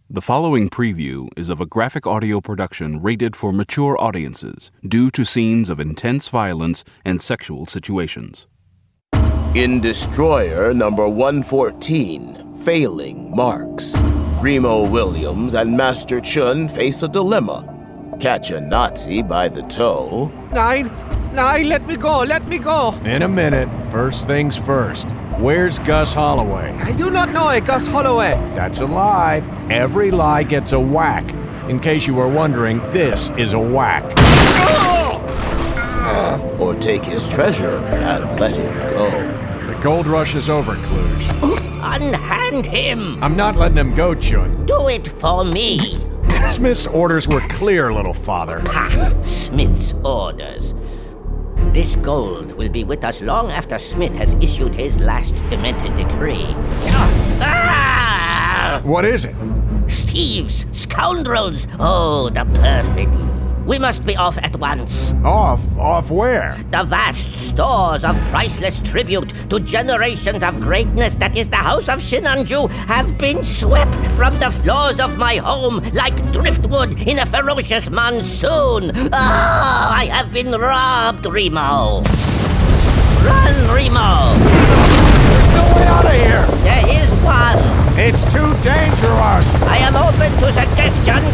The following preview is of a graphic audio production rated for mature audiences due to scenes of intense violence and sexual situations. In Destroyer number 114, Failing Marks, Remo Williams and Master Chun face a dilemma. Catch a Nazi by the toe. Nine, let me go. In a minute. First things first. Where's Gus Holloway? I do not know a Gus Holloway. That's a lie. Every lie gets a whack. In case you were wondering, this is a whack. Or take his treasure and let him go. The gold rush is over, Kluge. Unhand him! I'm not letting him go, Chun. Do it for me! Smith's orders were clear, little father. Ha! Smith's orders. This gold will be with us long after Smith has issued his last demented decree. Ah! What is it? Thieves! Scoundrels! Oh, the perfect. We must be off at once. Off where? The vast stores of priceless tribute to generations of greatness that is the House of Shinanju have been swept from the floors of my home like driftwood in a ferocious monsoon. Ah, I have been robbed, Remo. Run, Remo. There's no way out of here. There is one. It's too dangerous. I am open to suggestions.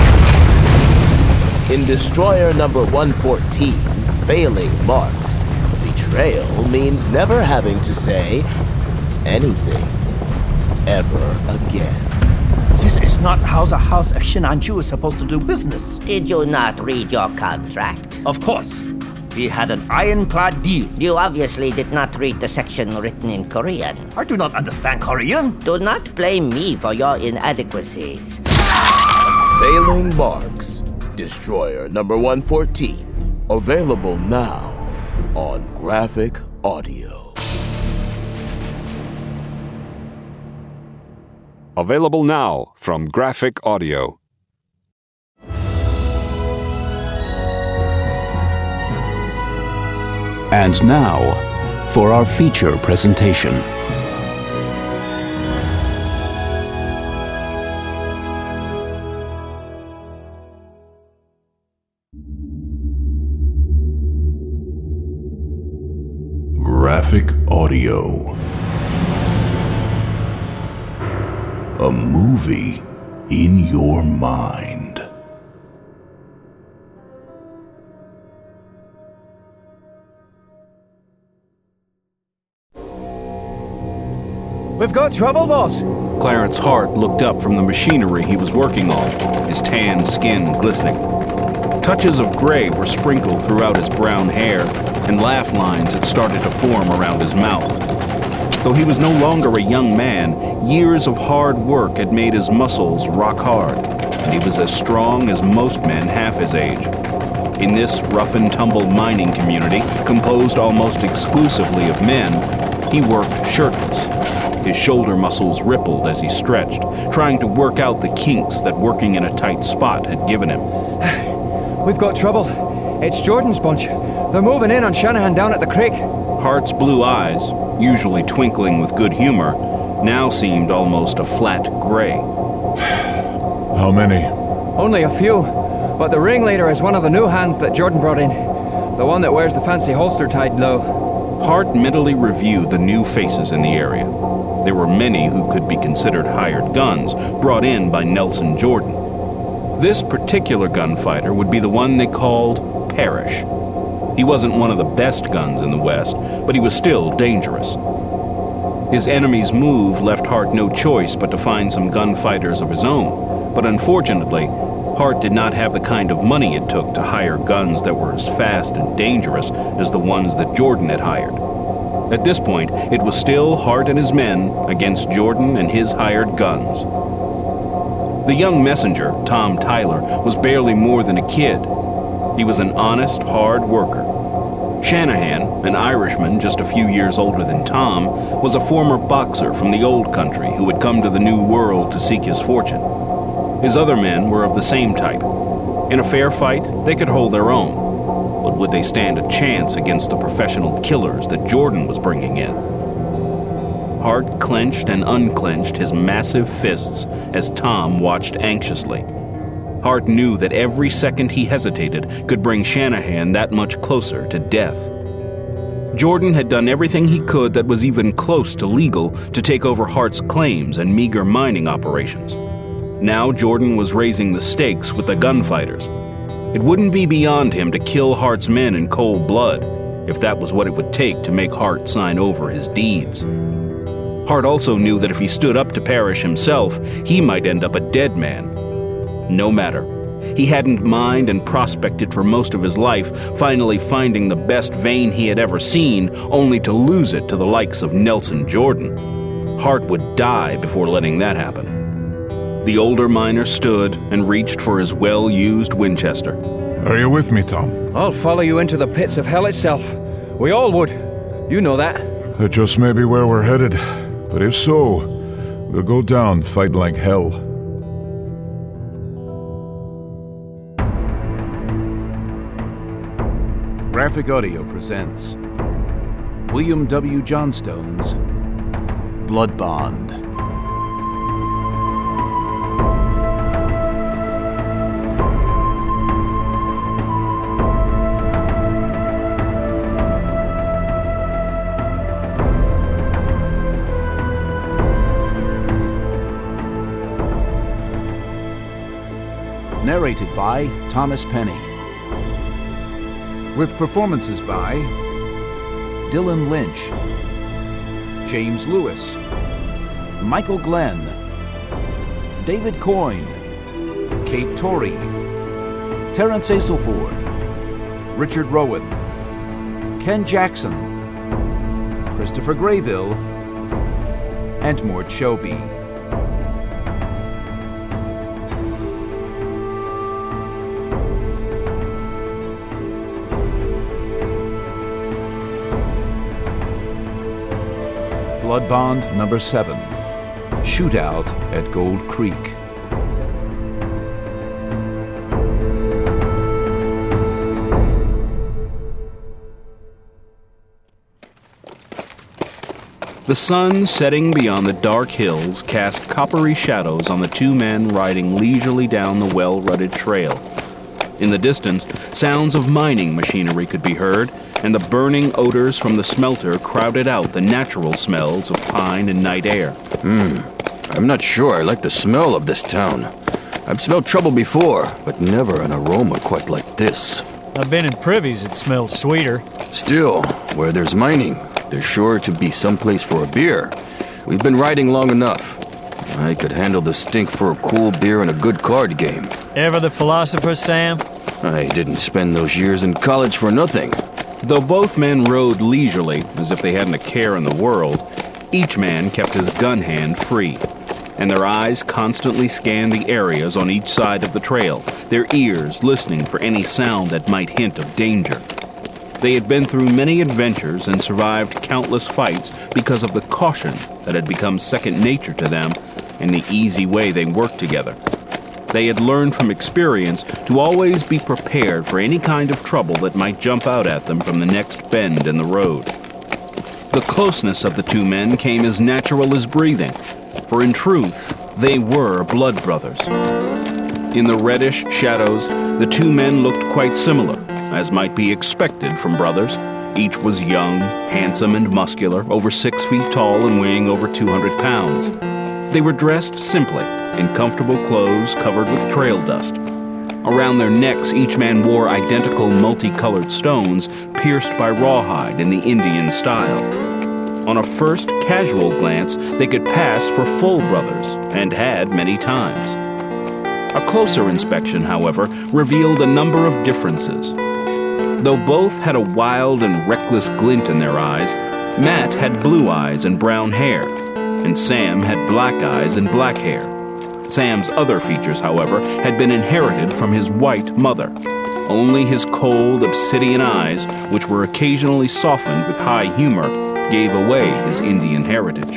In Destroyer number 114, Failing Marks, betrayal means never having to say anything ever again. This is not how the House of Shinanju is supposed to do business. Did you not read your contract? Of course. We had an ironclad deal. You obviously did not read the section written in Korean. I do not understand Korean. Do not blame me for your inadequacies. Failing Marks, Destroyer number 114, available now on Graphic Audio. Available now from Graphic Audio. And now, for our feature presentation. Graphic Audio. A movie in your mind. We've got trouble, boss. Clarence Hart looked up from the machinery he was working on, his tan skin glistening. Touches of gray were sprinkled throughout his brown hair, and laugh lines had started to form around his mouth. Though he was no longer a young man, years of hard work had made his muscles rock hard, and he was as strong as most men half his age. In this rough-and-tumble mining community, composed almost exclusively of men, he worked shirtless. His shoulder muscles rippled as he stretched, trying to work out the kinks that working in a tight spot had given him. We've got trouble. It's Jordan's bunch. They're moving in on Shanahan down at the creek. Hart's blue eyes, usually twinkling with good humor, now seemed almost a flat gray. How many? Only a few, but the ringleader is one of the new hands that Jordan brought in. The one that wears the fancy holster tied low. Hart mentally reviewed the new faces in the area. There were many who could be considered hired guns, brought in by Nelson Jordan. This particular gunfighter would be the one they called Parrish. He wasn't one of the best guns in the West, but he was still dangerous. His enemy's move left Hart no choice but to find some gunfighters of his own, but unfortunately, Hart did not have the kind of money it took to hire guns that were as fast and dangerous as the ones that Jordan had hired. At this point, it was still Hart and his men against Jordan and his hired guns. The young messenger, Tom Tyler, was barely more than a kid. He was an honest, hard worker. Shanahan, an Irishman just a few years older than Tom, was a former boxer from the old country who had come to the New World to seek his fortune. His other men were of the same type. In a fair fight, they could hold their own. But would they stand a chance against the professional killers that Jordan was bringing in? Hart clenched and unclenched his massive fists as Tom watched anxiously. Hart knew that every second he hesitated could bring Shanahan that much closer to death. Jordan had done everything he could that was even close to legal to take over Hart's claims and meager mining operations. Now Jordan was raising the stakes with the gunfighters. It wouldn't be beyond him to kill Hart's men in cold blood, if that was what it would take to make Hart sign over his deeds. Hart also knew that if he stood up to Parrish himself, he might end up a dead man. No matter. He hadn't mined and prospected for most of his life, finally finding the best vein he had ever seen, only to lose it to the likes of Nelson Jordan. Hart would die before letting that happen. The older miner stood and reached for his well-used Winchester. Are you with me, Tom? I'll follow you into the pits of hell itself. We all would. You know that. That just may be where we're headed. But if so, we'll go down fighting like hell. Graphic Audio presents William W. Johnstone's Blood Bond. Narrated by Thomas Penny. With performances by Dylan Lynch, James Lewis, Michael Glenn, David Coyne, Kate Torrey, Terrence Aselford, Richard Rowan, Ken Jackson, Christopher Graybill, and Mort Shoby. Blood Bond number 7, Shootout at Gold Creek. The sun setting beyond the dark hills cast coppery shadows on the two men riding leisurely down the well-rutted trail. In the distance, sounds of mining machinery could be heard, and the burning odors from the smelter crowded out the natural smells of pine and night air. I'm not sure I like the smell of this town. I've smelled trouble before, but never an aroma quite like this. I've been in privies that smelled sweeter. Still, where there's mining, there's sure to be some place for a beer. We've been riding long enough. I could handle the stink for a cool beer and a good card game. Ever the philosopher, Sam? I didn't spend those years in college for nothing. Though both men rode leisurely, as if they hadn't a care in the world, each man kept his gun hand free, and their eyes constantly scanned the areas on each side of the trail, their ears listening for any sound that might hint of danger. They had been through many adventures and survived countless fights because of the caution that had become second nature to them and the easy way they worked together. They had learned from experience to always be prepared for any kind of trouble that might jump out at them from the next bend in the road. The closeness of the two men came as natural as breathing, for in truth, they were blood brothers. In the reddish shadows, the two men looked quite similar, as might be expected from brothers. Each was young, handsome, and muscular, over 6 feet tall and weighing over 200 pounds. They were dressed simply, in comfortable clothes covered with trail dust. Around their necks, each man wore identical multicolored stones pierced by rawhide in the Indian style. On a first casual glance, they could pass for full brothers, and had many times. A closer inspection, however, revealed a number of differences. Though both had a wild and reckless glint in their eyes, Matt had blue eyes and brown hair, and Sam had black eyes and black hair. Sam's other features, however, had been inherited from his white mother. Only his cold, obsidian eyes, which were occasionally softened with high humor, gave away his Indian heritage.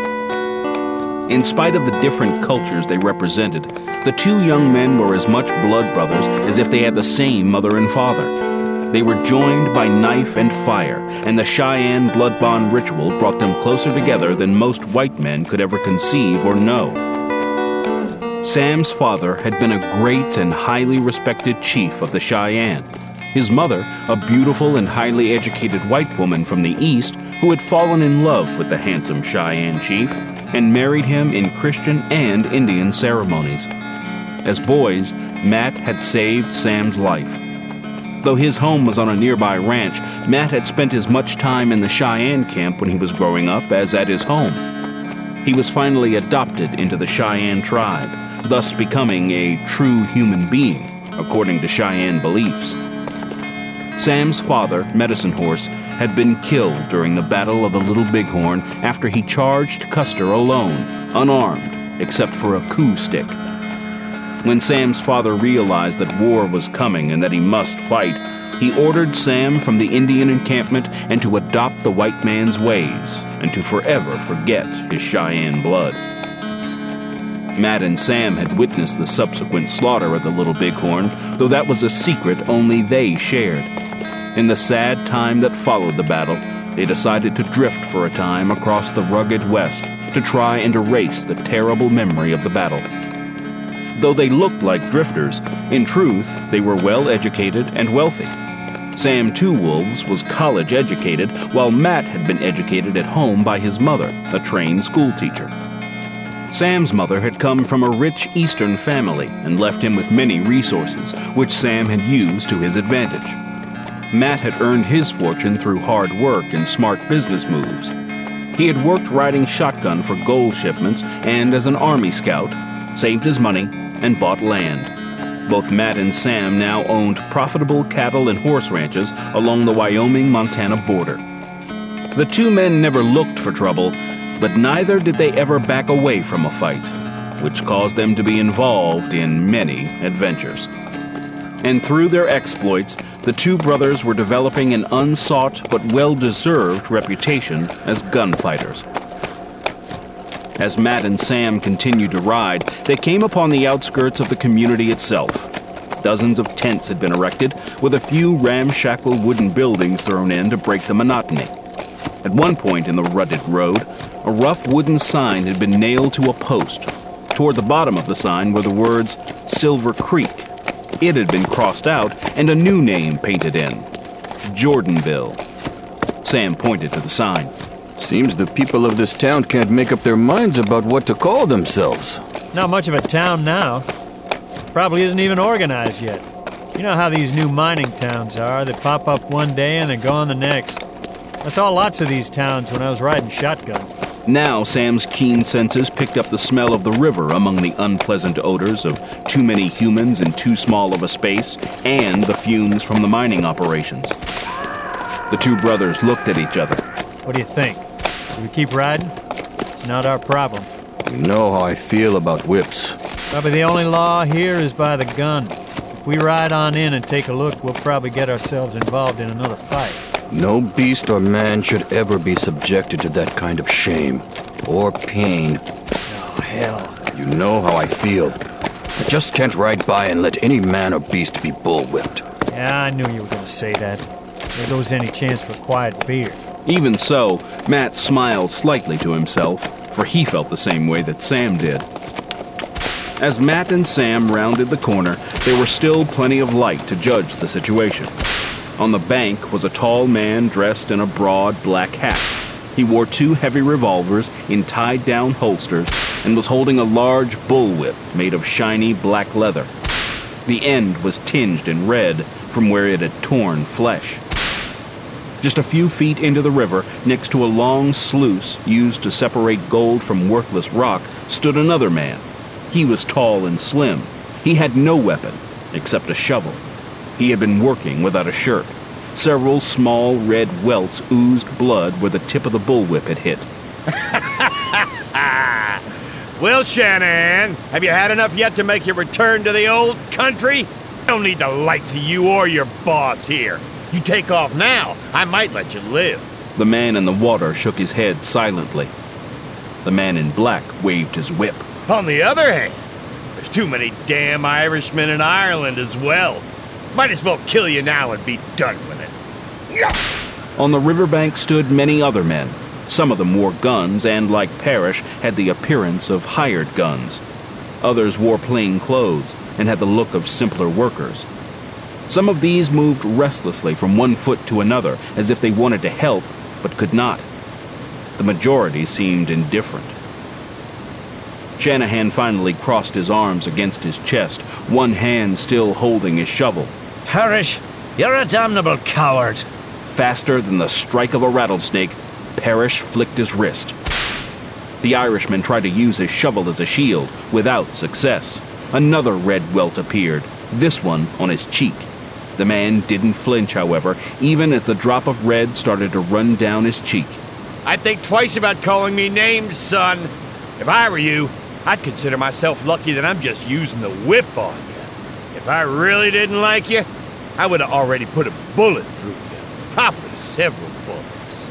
In spite of the different cultures they represented, the two young men were as much blood brothers as if they had the same mother and father. They were joined by knife and fire, and the Cheyenne blood bond ritual brought them closer together than most white men could ever conceive or know. Sam's father had been a great and highly respected chief of the Cheyenne. His mother, a beautiful and highly educated white woman from the East who had fallen in love with the handsome Cheyenne chief and married him in Christian and Indian ceremonies. As boys, Matt had saved Sam's life. Though his home was on a nearby ranch, Matt had spent as much time in the Cheyenne camp when he was growing up as at his home. He was finally adopted into the Cheyenne tribe, thus becoming a true human being, according to Cheyenne beliefs. Sam's father, Medicine Horse, had been killed during the Battle of the Little Bighorn after he charged Custer alone, unarmed, except for a coup stick. When Sam's father realized that war was coming and that he must fight, he ordered Sam from the Indian encampment and to adopt the white man's ways and to forever forget his Cheyenne blood. Matt and Sam had witnessed the subsequent slaughter of the Little Bighorn, though that was a secret only they shared. In the sad time that followed the battle, they decided to drift for a time across the rugged West to try and erase the terrible memory of the battle. Though they looked like drifters, in truth, they were well-educated and wealthy. Sam Two Wolves was college-educated, while Matt had been educated at home by his mother, a trained schoolteacher. Sam's mother had come from a rich Eastern family and left him with many resources, which Sam had used to his advantage. Matt had earned his fortune through hard work and smart business moves. He had worked riding shotgun for gold shipments and as an Army scout, saved his money, and bought land. Both Matt and Sam now owned profitable cattle and horse ranches along the Wyoming-Montana border. The two men never looked for trouble, but neither did they ever back away from a fight, which caused them to be involved in many adventures. And through their exploits, the two brothers were developing an unsought but well-deserved reputation as gunfighters. As Matt and Sam continued to ride, they came upon the outskirts of the community itself. Dozens of tents had been erected, with a few ramshackle wooden buildings thrown in to break the monotony. At one point in the rutted road, a rough wooden sign had been nailed to a post. Toward the bottom of the sign were the words, Silver Creek. It had been crossed out and a new name painted in, Jordanville. Sam pointed to the sign. Seems the people of this town can't make up their minds about what to call themselves. Not much of a town now. Probably isn't even organized yet. You know how these new mining towns are. They pop up one day and they're gone the next. I saw lots of these towns when I was riding shotgun. Now Sam's keen senses picked up the smell of the river among the unpleasant odors of too many humans in too small of a space and the fumes from the mining operations. The two brothers looked at each other. What do you think? Do we keep riding? It's not our problem. You know how I feel about whips. Probably the only law here is by the gun. If we ride on in and take a look, we'll probably get ourselves involved in another fight. No beast or man should ever be subjected to that kind of shame or pain. Oh, hell. You know how I feel. I just can't ride by and let any man or beast be bullwhipped. Yeah, I knew you were going to say that. There goes any chance for quiet beer. Even so, Matt smiled slightly to himself, for he felt the same way that Sam did. As Matt and Sam rounded the corner, there were still plenty of light to judge the situation. On the bank was a tall man dressed in a broad black hat. He wore two heavy revolvers in tied-down holsters and was holding a large bullwhip made of shiny black leather. The end was tinged in red from where it had torn flesh. Just a few feet into the river, next to a long sluice used to separate gold from worthless rock, stood another man. He was tall and slim. He had no weapon except a shovel. He had been working without a shirt. Several small red welts oozed blood where the tip of the bullwhip had hit. Well, Shanahan, have you had enough yet to make your return to the old country? Don't need the likes of you or your boss here. You take off now, I might let you live. The man in the water shook his head silently. The man in black waved his whip. On the other hand, there's too many damn Irishmen in Ireland as well. Might as well kill you now and be done with it. Yeah. On the riverbank stood many other men. Some of them wore guns and, like Parrish, had the appearance of hired guns. Others wore plain clothes and had the look of simpler workers. Some of these moved restlessly from one foot to another as if they wanted to help but could not. The majority seemed indifferent. Shanahan finally crossed his arms against his chest, one hand still holding his shovel. Parrish, you're a damnable coward. Faster than the strike of a rattlesnake, Parrish flicked his wrist. The Irishman tried to use his shovel as a shield, without success. Another red welt appeared, this one on his cheek. The man didn't flinch, however, even as the drop of red started to run down his cheek. I'd think twice about calling me names, son. If I were you, I'd consider myself lucky that I'm just using the whip on you. If I really didn't like you, I would have already put a bullet through you. Probably several bullets.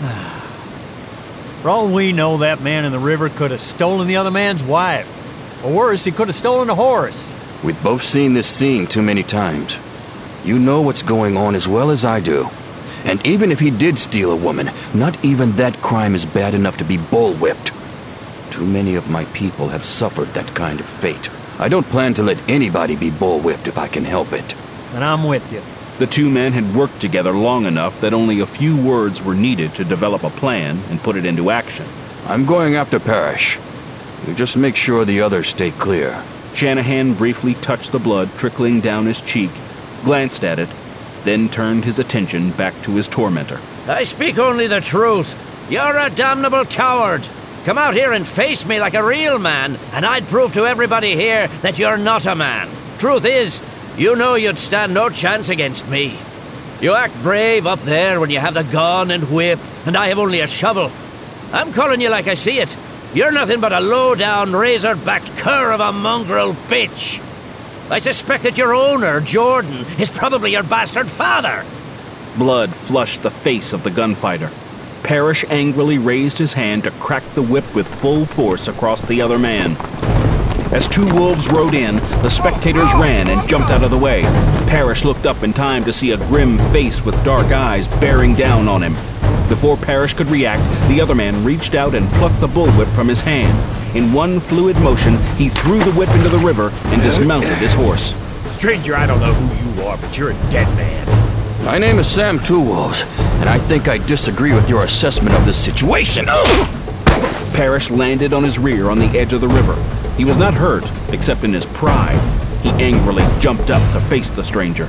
For all we know, that man in the river could have stolen the other man's wife. Or worse, he could have stolen a horse. We've both seen this scene too many times. You know what's going on as well as I do. And even if he did steal a woman, not even that crime is bad enough to be bullwhipped. Too many of my people have suffered that kind of fate. I don't plan to let anybody be bullwhipped if I can help it. And I'm with you. The two men had worked together long enough that only a few words were needed to develop a plan and put it into action. I'm going after Parrish. You just make sure the others stay clear. Shanahan briefly touched the blood trickling down his cheek, glanced at it, then turned his attention back to his tormentor. I speak only the truth. You're a damnable coward. Come out here and face me like a real man, and I'd prove to everybody here that you're not a man. Truth is, you know you'd stand no chance against me. You act brave up there when you have the gun and whip, and I have only a shovel. I'm calling you like I see it. You're nothing but a low-down, razor-backed cur of a mongrel bitch. I suspect that your owner, Jordan, is probably your bastard father. Blood flushed the face of the gunfighter. Parrish angrily raised his hand to crack the whip with full force across the other man. As two wolves rode in, the spectators ran and jumped out of the way. Parrish looked up in time to see a grim face with dark eyes bearing down on him. Before Parrish could react, the other man reached out and plucked the bullwhip from his hand. In one fluid motion, he threw the whip into the river and dismounted his horse. Stranger, I don't know who you are, but you're a dead man. My name is Sam Two Wolves, and I think I disagree with your assessment of this situation. Parrish landed on his rear on the edge of the river. He was not hurt, except in his pride. He angrily jumped up to face the stranger.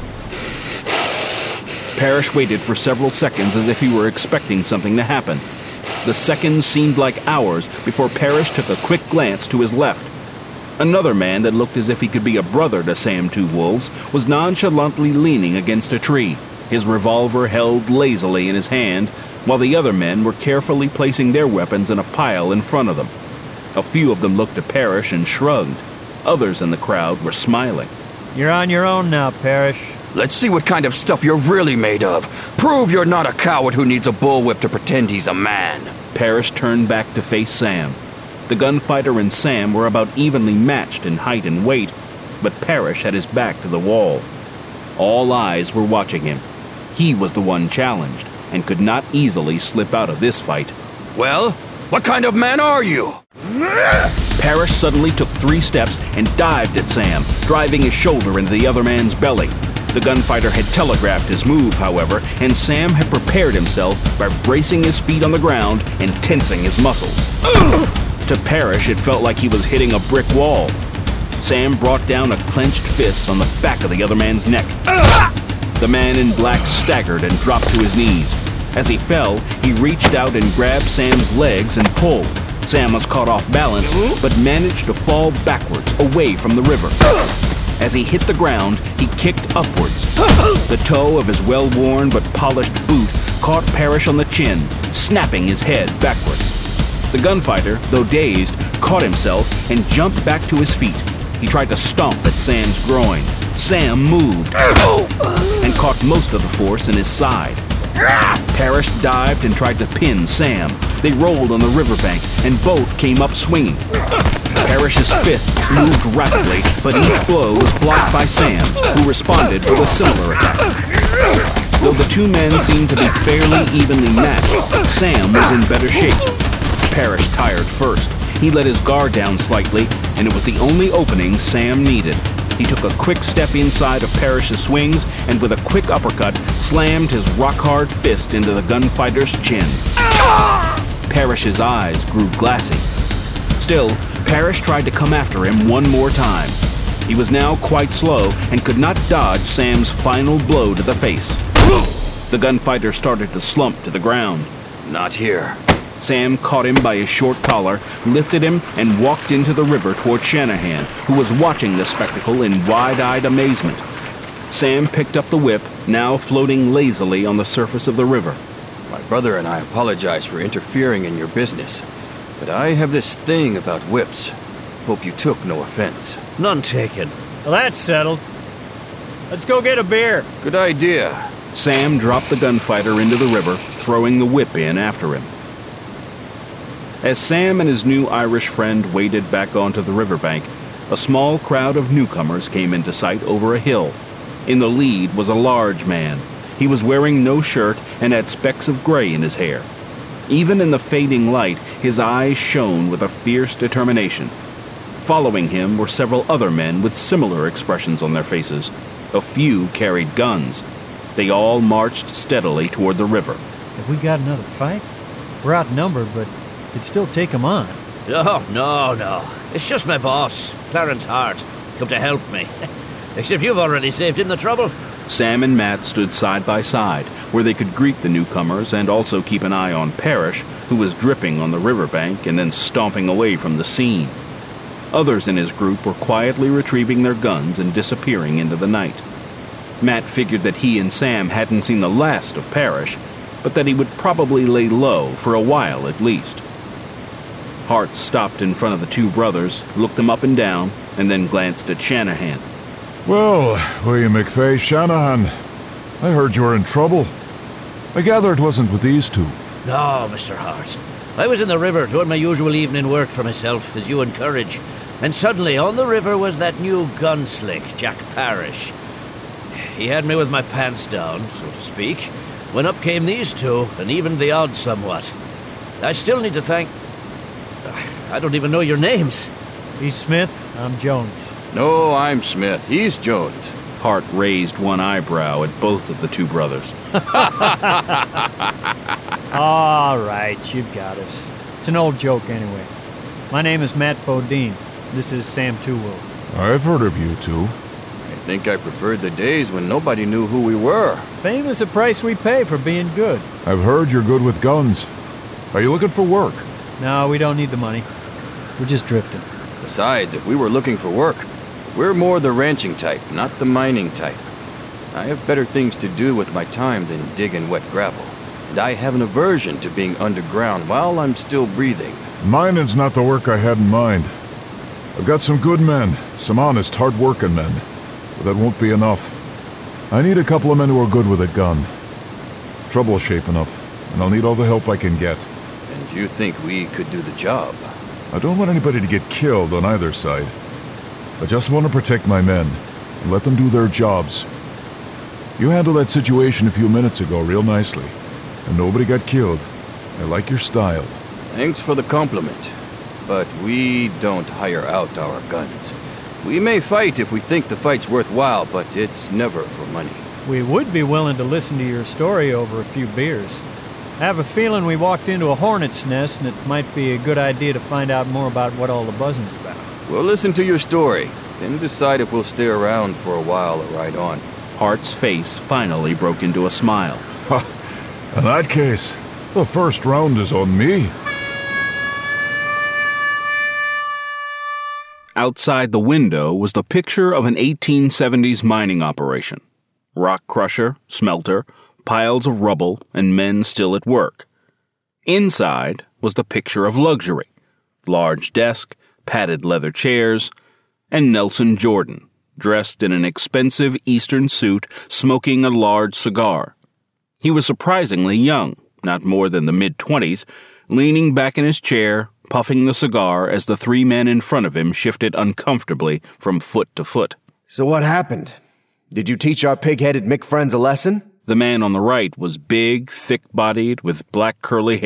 Parrish waited for several seconds as if he were expecting something to happen. The seconds seemed like hours before Parrish took a quick glance to his left. Another man that looked as if he could be a brother to Sam Two Wolves was nonchalantly leaning against a tree, his revolver held lazily in his hand, while the other men were carefully placing their weapons in a pile in front of them. A few of them looked at Parrish and shrugged. Others in the crowd were smiling. You're on your own now, Parrish. Let's see what kind of stuff you're really made of. Prove you're not a coward who needs a bullwhip to pretend he's a man. Parrish turned back to face Sam. The gunfighter and Sam were about evenly matched in height and weight, but Parrish had his back to the wall. All eyes were watching him. He was the one challenged, and could not easily slip out of this fight. Well, what kind of man are you? Parrish suddenly took 3 steps and dived at Sam, driving his shoulder into the other man's belly. The gunfighter had telegraphed his move, however, and Sam had prepared himself by bracing his feet on the ground and tensing his muscles. To Parrish, it felt like he was hitting a brick wall. Sam brought down a clenched fist on the back of the other man's neck. The man in black staggered and dropped to his knees. As he fell, he reached out and grabbed Sam's legs and pulled. Sam was caught off balance, but managed to fall backwards, away from the river. As he hit the ground, he kicked upwards. The toe of his well-worn but polished boot caught Parrish on the chin, snapping his head backwards. The gunfighter, though dazed, caught himself and jumped back to his feet. He tried to stomp at Sam's groin. Sam moved and caught most of the force in his side. Parrish dived and tried to pin Sam. They rolled on the riverbank, and both came up swinging. Parrish's fists moved rapidly, but each blow was blocked by Sam, who responded with a similar attack. Though the two men seemed to be fairly evenly matched, Sam was in better shape. Parrish tired first, He let his guard down slightly, and it was the only opening Sam needed. He took a quick step inside of Parrish's swings, and with a quick uppercut, slammed his rock-hard fist into the gunfighter's chin. Parrish's eyes grew glassy. Still, Parrish tried to come after him one more time. He was now quite slow and could not dodge Sam's final blow to the face. The gunfighter started to slump to the ground. Not here. Sam caught him by his short collar, lifted him, and walked into the river toward Shanahan, who was watching the spectacle in wide-eyed amazement. Sam picked up the whip, now floating lazily on the surface of the river. My brother and I apologize for interfering in your business, but I have this thing about whips. Hope you took no offense. None taken. Well, that's settled. Let's go get a beer. Good idea. Sam dropped the gunfighter into the river, throwing the whip in after him. As Sam and his new Irish friend waded back onto the riverbank, a small crowd of newcomers came into sight over a hill. In the lead was a large man. He was wearing no shirt and had specks of gray in his hair. Even in the fading light, his eyes shone with a fierce determination. Following him were several other men with similar expressions on their faces. A few carried guns. They all marched steadily toward the river. Have we got another fight? We're outnumbered, but could still take them on. Oh, no. It's just my boss, Clarence Hart, come to help me. Except you've already saved him the trouble. Sam and Matt stood side by side, where they could greet the newcomers and also keep an eye on Parrish, who was dripping on the riverbank and then stomping away from the scene. Others in his group were quietly retrieving their guns and disappearing into the night. Matt figured that he and Sam hadn't seen the last of Parrish, but that he would probably lay low for a while at least. Hart stopped in front of the two brothers, looked them up and down, and then glanced at Shanahan. Well, William McFay, Shanahan, I heard you were in trouble. I gather it wasn't with these two. No, Mr. Hart. I was in the river doing my usual evening work for myself, as you encourage, and suddenly on the river was that new gunslick, Jack Parrish. He had me with my pants down, so to speak, when up came these two and evened the odds somewhat. I still need to thank... I don't even know your names. He's Smith, I'm Jones. No, I'm Smith. He's Jones. Hart raised one eyebrow at both of the two brothers. All right, you've got us. It's an old joke anyway. My name is Matt Bodine. This is Sam Toowool. I've heard of you two. I think I preferred the days when nobody knew who we were. Fame is the price we pay for being good. I've heard you're good with guns. Are you looking for work? No, we don't need the money. We're just drifting. Besides, if we were looking for work, we're more the ranching type, not the mining type. I have better things to do with my time than dig in wet gravel. And I have an aversion to being underground while I'm still breathing. Mining's not the work I had in mind. I've got some good men, some honest, hard-working men. But that won't be enough. I need a couple of men who are good with a gun. Trouble's shaping up, and I'll need all the help I can get. And you think we could do the job? I don't want anybody to get killed on either side. I just want to protect my men, and let them do their jobs. You handled that situation a few minutes ago real nicely, and nobody got killed. I like your style. Thanks for the compliment, but we don't hire out our guns. We may fight if we think the fight's worthwhile, but it's never for money. We would be willing to listen to your story over a few beers. I have a feeling we walked into a hornet's nest, and it might be a good idea to find out more about what all the buzzing's about. We'll listen to your story, then decide if we'll stay around for a while or ride on. Hart's face finally broke into a smile. In that case, the first round is on me. Outside the window was the picture of an 1870s mining operation. Rock crusher, smelter, piles of rubble, and men still at work. Inside was the picture of luxury. Large desk, padded leather chairs, and Nelson Jordan, dressed in an expensive Eastern suit, smoking a large cigar. He was surprisingly young, not more than the mid-20s, leaning back in his chair, puffing the cigar as the three men in front of him shifted uncomfortably from foot to foot. So what happened? Did you teach our pig-headed Mick friends a lesson? The man on the right was big, thick-bodied, with black curly hair.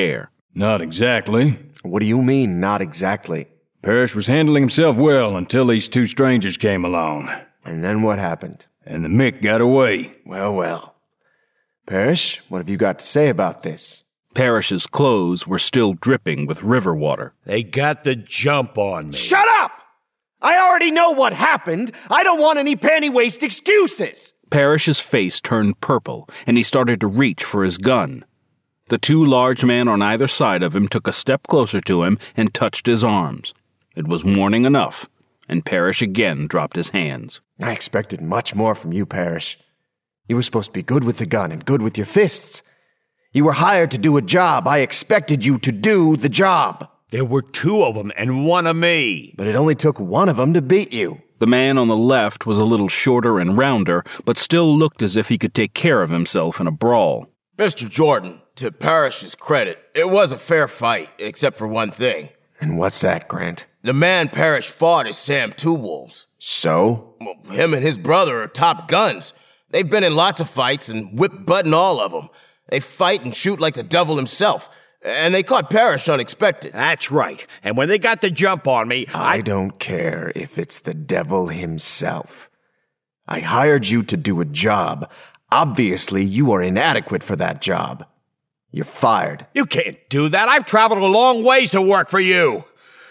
Not exactly. What do you mean, not exactly? Parrish was handling himself well until these two strangers came along. And then what happened? And the Mick got away. Well, well. Parrish, what have you got to say about this? Parrish's clothes were still dripping with river water. They got the jump on me. Shut up! I already know what happened. I don't want any panty-waist excuses. Parrish's face turned purple, and he started to reach for his gun. The two large men on either side of him took a step closer to him and touched his arms. It was warning enough, and Parrish again dropped his hands. I expected much more from you, Parrish. You were supposed to be good with the gun and good with your fists. You were hired to do a job. I expected you to do the job. There were two of them and one of me. But it only took one of them to beat you. The man on the left was a little shorter and rounder, but still looked as if he could take care of himself in a brawl. Mr. Jordan, to Parrish's credit, it was a fair fight, except for one thing. And what's that, Grant? The man Parrish fought is Sam Two Wolves. So? Well, him and his brother are top guns. They've been in lots of fights and whipped butt in all of them. They fight and shoot like the devil himself. And they caught Parrish unexpected. That's right. And when they got the jump on me, I don't care if it's the devil himself. I hired you to do a job. Obviously, you are inadequate for that job. You're fired. You can't do that. I've traveled a long ways to work for you.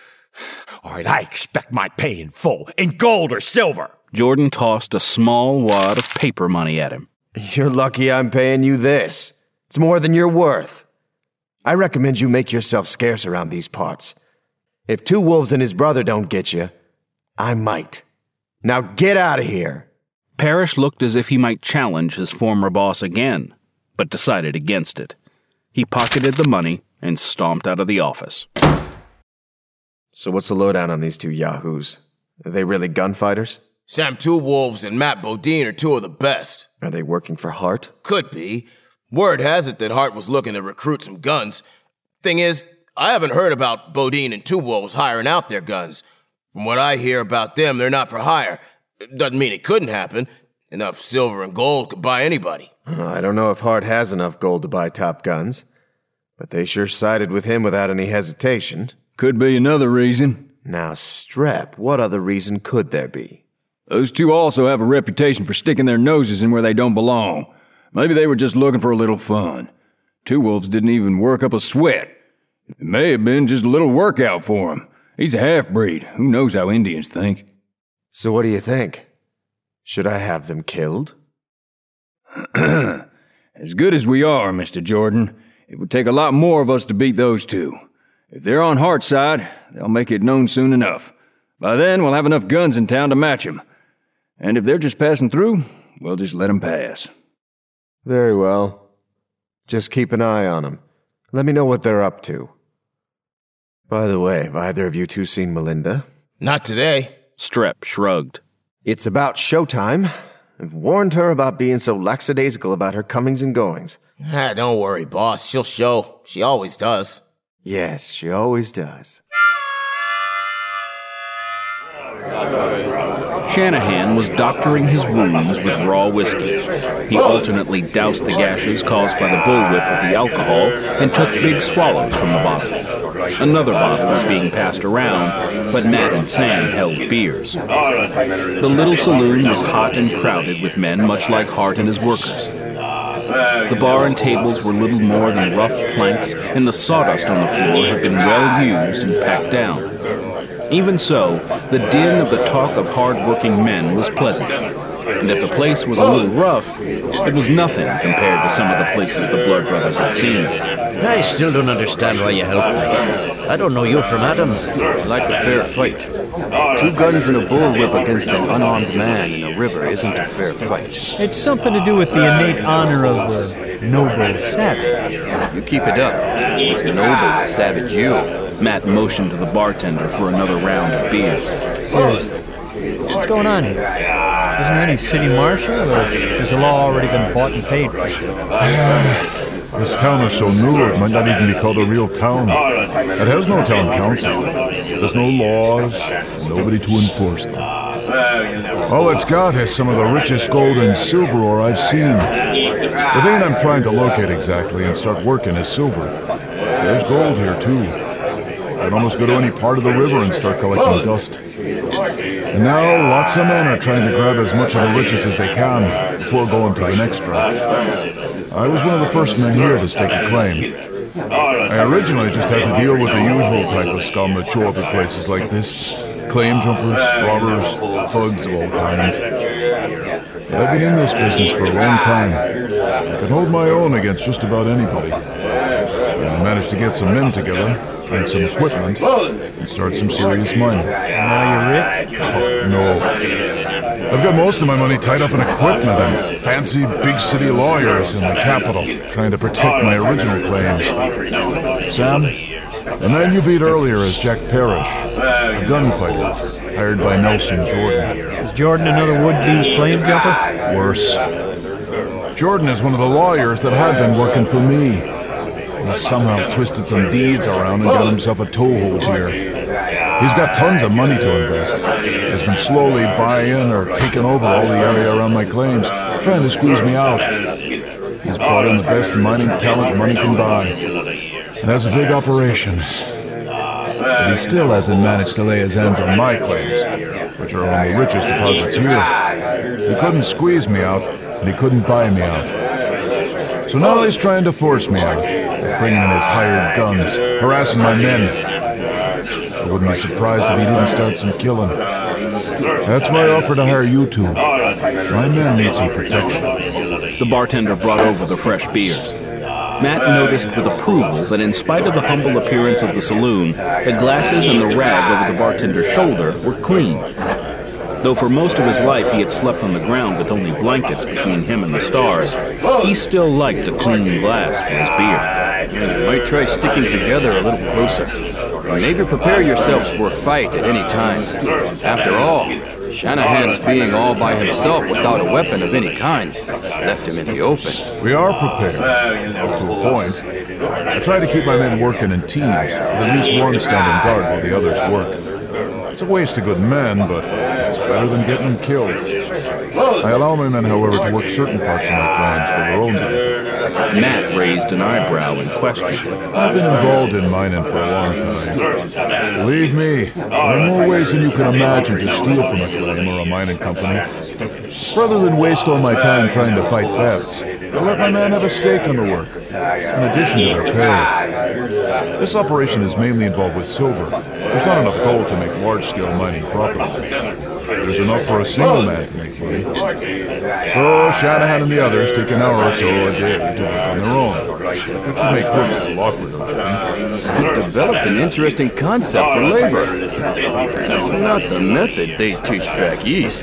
All right, I expect my pay in full, in gold or silver. Jordan tossed a small wad of paper money at him. You're lucky I'm paying you this. It's more than you're worth. I recommend you make yourself scarce around these parts. If Two Wolves and his brother don't get you, I might. Now get out of here. Parrish looked as if he might challenge his former boss again, but decided against it. He pocketed the money and stomped out of the office. So what's the lowdown on these two yahoos? Are they really gunfighters? Sam Two Wolves and Matt Bodine are two of the best. Are they working for Hart? Could be. Word has it that Hart was looking to recruit some guns. Thing is, I haven't heard about Bodine and Two Wolves hiring out their guns. From what I hear about them, they're not for hire. Doesn't mean it couldn't happen. Enough silver and gold could buy anybody. I don't know if Hart has enough gold to buy top guns, but they sure sided with him without any hesitation. Could be another reason. Now, Strep, what other reason could there be? Those two also have a reputation for sticking their noses in where they don't belong. Maybe they were just looking for a little fun. Two Wolves didn't even work up a sweat. It may have been just a little workout for him. He's a half-breed. Who knows how Indians think? So what do you think? Should I have them killed? As good as we are, Mr. Jordan, it would take a lot more of us to beat those two. If they're on Hart's side, they'll make it known soon enough. By then, we'll have enough guns in town to match them. And if they're just passing through, we'll just let them pass. Very well. Just keep an eye on them. Let me know what they're up to. By the way, have either of you two seen Melinda? Not today. Strep shrugged. It's about showtime. I've warned her about being so lackadaisical about her comings and goings. Don't worry, boss. She'll show. She always does. Yes, she always does. Shanahan was doctoring his wounds with raw whiskey. He alternately doused the gashes caused by the bullwhip with the alcohol and took big swallows from the bottle. Another bottle was being passed around, but Matt and Sam held beers. The little saloon was hot and crowded with men much like Hart and his workers. The bar and tables were little more than rough planks, and the sawdust on the floor had been well used and packed down. Even so, the din of the talk of hard-working men was pleasant. And if the place was a little rough, it was nothing compared to some of the places the Blood Brothers had seen. I still don't understand why you helped me. I don't know you from Adam. I like a fair fight. 2 guns and a bullwhip against an unarmed man in a river isn't a fair fight. It's something to do with the innate honor of the noble savage. You keep it up. It's noble, savage you. Matt motioned to the bartender for another round of beer. Seriously, what's going on here? Isn't there any city marshal, or has the law already been bought and paid for? This town is so new it might not even be called a real town. It has no town council. There's no laws, nobody to enforce them. All it's got is some of the richest gold and silver ore I've seen. The vein I'm trying to locate exactly and start working is silver. There's gold here, too. I'd almost go to any part of the river and start collecting dust. And now, lots of men are trying to grab as much of the riches as they can before going to the next drop. I was one of the first men here to stake a claim. I originally just had to deal with the usual type of scum that show up at places like this. Claim jumpers, robbers, thugs of all kinds. But I've been in this business for a long time. I can hold my own against just about anybody. And I managed to get some men together, and some equipment, and start some serious mining. Now you're rich? No. I've got most of my money tied up in equipment and fancy big city lawyers in the capital, trying to protect my original claims. Sam, the man you beat earlier is Jack Parrish, a gunfighter, hired by Nelson Jordan. Is Jordan another would-be claim jumper? Worse. Jordan is one of the lawyers that had been working for me. He somehow twisted some deeds around and got himself a toehold here. He's got tons of money to invest. He's been slowly buying or taking over all the area around my claims, trying to squeeze me out. He's brought in the best mining talent money can buy, and has a big operation. But he still hasn't managed to lay his hands on my claims, which are among the richest deposits here. He couldn't squeeze me out, and he couldn't buy me out. So now he's trying to force me out, bringing in his hired guns, harassing my men. I wouldn't be surprised if he didn't start some killing. That's why I offered to hire you two. My men need some protection. The bartender brought over the fresh beers. Matt noticed with approval that in spite of the humble appearance of the saloon, the glasses and the rag over the bartender's shoulder were clean. Though for most of his life he had slept on the ground with only blankets between him and the stars, he still liked a clean glass for his beer. You might try sticking together a little closer. Maybe prepare yourselves for a fight at any time. After all, Shanahan's being all by himself without a weapon of any kind left him in the open. We are prepared, up to a point. I try to keep my men working in teams, with at least one standing guard while the others work. It's a waste of good men, but it's better than getting them killed. I allow my men, however, to work certain parts of my plans for their own benefit. Matt raised an eyebrow in question. I've been involved in mining for a long time. Believe me, there are more ways than you can imagine to steal from a claim or a mining company. Rather than waste all my time trying to fight thefts, I let my men have a stake in the work, in addition to their pay. This operation is mainly involved with silver. There's not enough gold to make large-scale mining profitable. There's enough for a single man to make money. So Shanahan and the others take an hour or so a day to work on their own, which would make work a little awkward, don't you think? You've developed an interesting concept for labor. That's not the method they teach back east.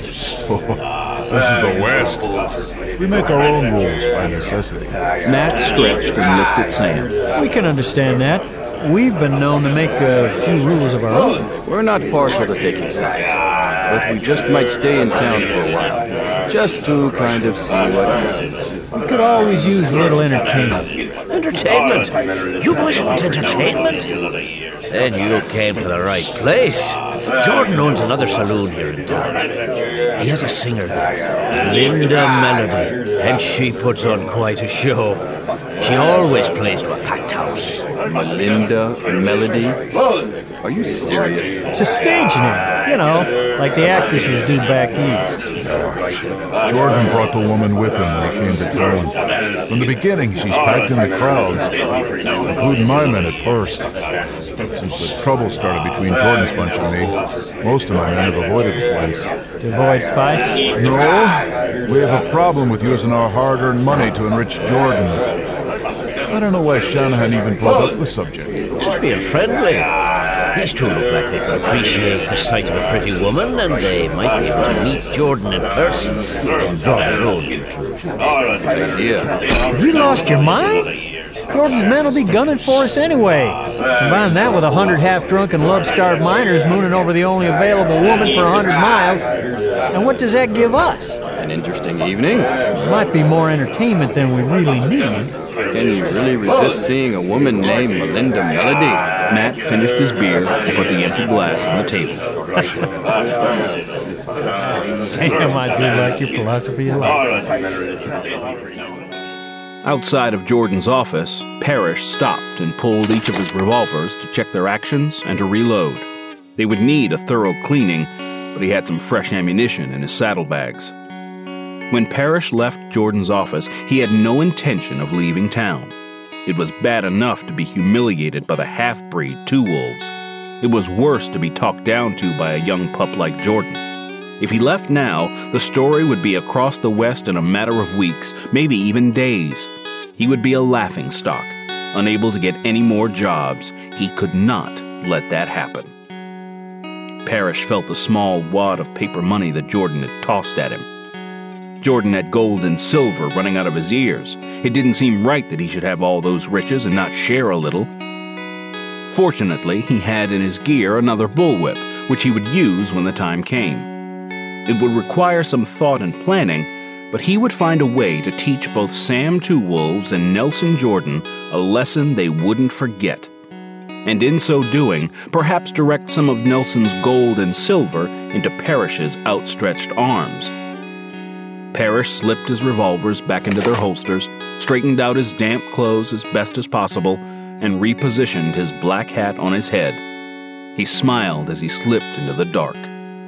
This is the West. We make our own rules by necessity. Matt stretched and looked at Sam. We can understand that. We've been known to make a few rules of our own. We're not partial to taking sides, but we just might stay in town for a while, just to kind of see what happens. We could always use a little entertainment. Entertainment? You boys want entertainment? Then you came to the right place. Jordan owns another saloon here in town. He has a singer there, Linda Melody, and she puts on quite a show. She always plays to a packed house. Melinda Melody? Are you serious? It's a stage name, you know, like the actresses do back east. Jordan brought the woman with him when he came to town. From the beginning, she's packed in the crowds, including my men at first. Since the trouble started between Jordan's bunch and me, most of my men have avoided the place. To avoid fights? No, we have a problem with using our hard-earned money to enrich Jordan. I don't know why Shanahan even brought up the subject. Just being friendly. These two look like they could appreciate the sight of a pretty woman, and they might be able to meet Jordan in person and draw their own conclusions. Good idea. Have you lost your mind? Jordan's men will be gunning for us anyway. Combine that with 100 half-drunken, love-starved miners mooning over the only available woman for 100 miles, and what does that give us? An interesting evening. It might be more entertainment than we really need. Can you really resist seeing a woman named Melinda Melody? Matt finished his beer and put the empty glass on the table. Damn, I do like your philosophy a lot. Outside of Jordan's office, Parrish stopped and pulled each of his revolvers to check their actions and to reload. They would need a thorough cleaning, but he had some fresh ammunition in his saddlebags. When Parrish left Jordan's office, he had no intention of leaving town. It was bad enough to be humiliated by the half-breed Two Wolves. It was worse to be talked down to by a young pup like Jordan. If he left now, the story would be across the West in a matter of weeks, maybe even days. He would be a laughingstock, unable to get any more jobs. He could not let that happen. Parrish felt the small wad of paper money that Jordan had tossed at him. Jordan had gold and silver running out of his ears. It didn't seem right that he should have all those riches and not share a little. Fortunately, he had in his gear another bullwhip, which he would use when the time came. It would require some thought and planning, but he would find a way to teach both Sam Two Wolves and Nelson Jordan a lesson they wouldn't forget. And in so doing, perhaps direct some of Nelson's gold and silver into Parrish's outstretched arms. Parrish slipped his revolvers back into their holsters, straightened out his damp clothes as best as possible, and repositioned his black hat on his head. He smiled as he slipped into the dark.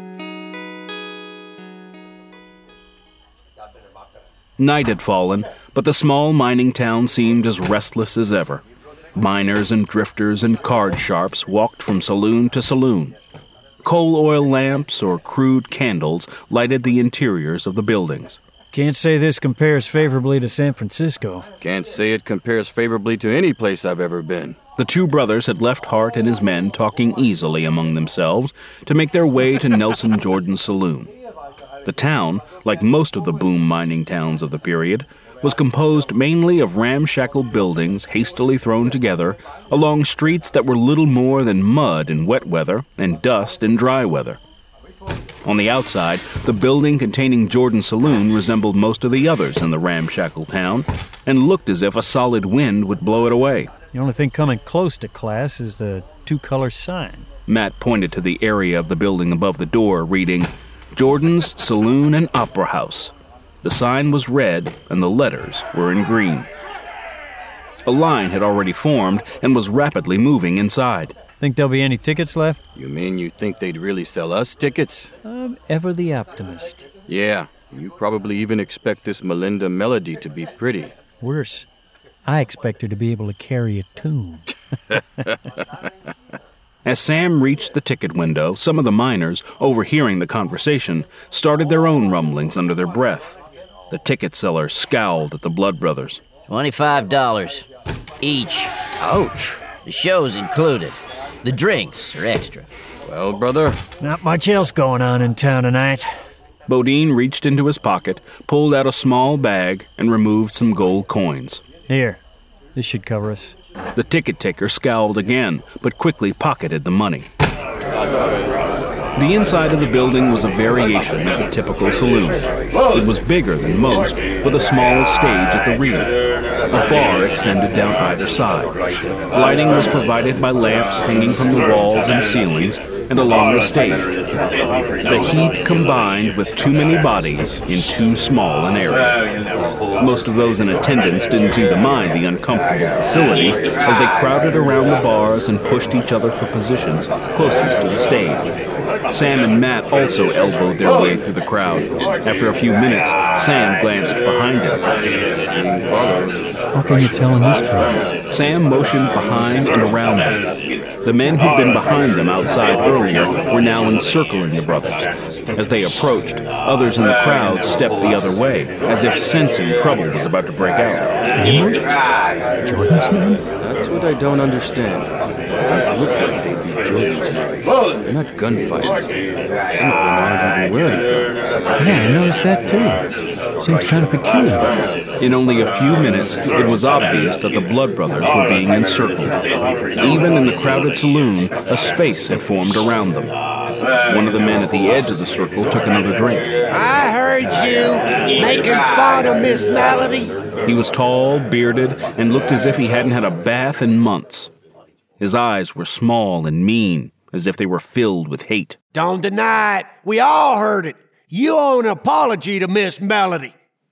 Night had fallen, but the small mining town seemed as restless as ever. Miners and drifters and card sharps walked from saloon to saloon. Coal oil lamps or crude candles lighted the interiors of the buildings. Can't say this compares favorably to San Francisco. Can't say it compares favorably to any place I've ever been. The two brothers had left Hart and his men talking easily among themselves to make their way to Nelson Jordan's saloon. The town, like most of the boom mining towns of the period, was composed mainly of ramshackle buildings hastily thrown together along streets that were little more than mud in wet weather and dust in dry weather. On the outside, the building containing Jordan's saloon resembled most of the others in the ramshackle town and looked as if a solid wind would blow it away. The only thing coming close to class is the two-color sign. Matt pointed to the area of the building above the door, reading, Jordan's Saloon and Opera House. The sign was red and the letters were in green. A line had already formed and was rapidly moving inside. Think there'll be any tickets left? You mean you think they'd really sell us tickets? I'm ever the optimist. Yeah, you probably even expect this Melinda Melody to be pretty. Worse, I expect her to be able to carry a tune. As Sam reached the ticket window, some of the miners, overhearing the conversation, started their own rumblings under their breath. The ticket seller scowled at the Blood Brothers. $25 each. Ouch. The show's included. The drinks are extra. Well, brother? Not much else going on in town tonight. Bodine reached into his pocket, pulled out a small bag, and removed some gold coins. Here, this should cover us. The ticket taker scowled again, but quickly pocketed the money. The inside of the building was a variation of the typical saloon. It was bigger than most, with a small stage at the rear. A bar extended down either side. Lighting was provided by lamps hanging from the walls and ceilings and along the stage. The heat combined with too many bodies in too small an area. Most of those in attendance didn't seem to mind the uncomfortable facilities as they crowded around the bars and pushed each other for positions closest to the stage. Sam and Matt also elbowed their way through the crowd. After a few minutes, Sam glanced behind him. How can you tell in this crowd? Sam motioned behind and around them. The men who'd been behind them outside earlier were now encircling the brothers. As they approached, others in the crowd stepped the other way, as if sensing trouble was about to break out. Jordan's men? That's what I don't understand. They look like they'd be Jordan's men. They're not gunfighters. Some of them aren't even wearing guns. Yeah, I noticed that too. Seems kind of peculiar. In only a few minutes, it was obvious that the Blood Brothers were being encircled. Even in the crowded saloon, a space had formed around them. One of the men at the edge of the circle took another drink. I heard you making fun of Miss Melody. He was tall, bearded, and looked as if he hadn't had a bath in months. His eyes were small and mean, as if they were filled with hate. Don't deny it. We all heard it. You owe an apology to Miss Melody.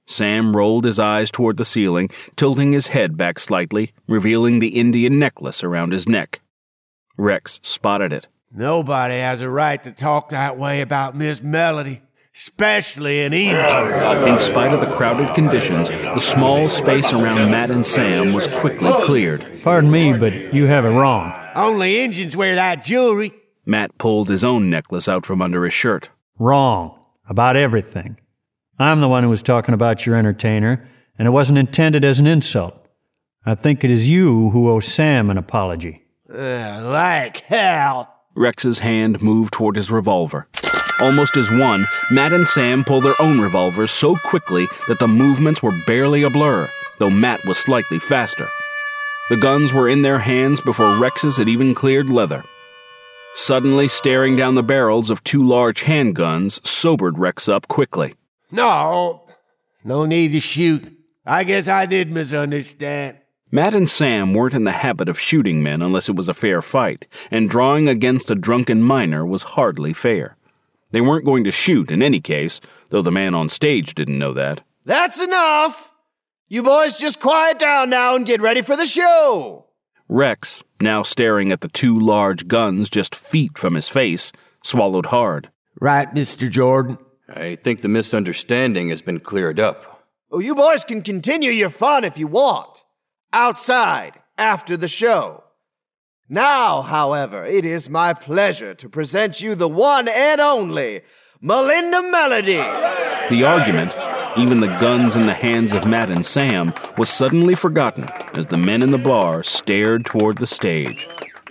Sam rolled his eyes toward the ceiling, tilting his head back slightly, revealing the Indian necklace around his neck. Rex spotted it. Nobody has a right to talk that way about Miss Melody, especially an Injun. In spite of the crowded conditions, the small space around Matt and Sam was quickly cleared. Pardon me, but you have it wrong. Only Injuns wear that jewelry. Matt pulled his own necklace out from under his shirt. Wrong. About everything. I'm the one who was talking about your entertainer, and it wasn't intended as an insult. I think it is you who owe Sam an apology. Like hell. Rex's hand moved toward his revolver. Almost as one, Matt and Sam pulled their own revolvers so quickly that the movements were barely a blur, though Matt was slightly faster. The guns were in their hands before Rex's had even cleared leather. Suddenly staring down the barrels of two large handguns sobered Rex up quickly. No need to shoot. I guess I did misunderstand. Matt and Sam weren't in the habit of shooting men unless it was a fair fight, and drawing against a drunken miner was hardly fair. They weren't going to shoot in any case, though the man on stage didn't know that. That's enough! You boys just quiet down now and get ready for the show! Rex, now staring at the two large guns just feet from his face, swallowed hard. Right, Mr. Jordan? I think the misunderstanding has been cleared up. Oh, you boys can continue your fun if you want. Outside, after the show. Now, however, it is my pleasure to present you the one and only Melinda Melody. The argument, even the guns in the hands of Matt and Sam, was suddenly forgotten as the men in the bar stared toward the stage.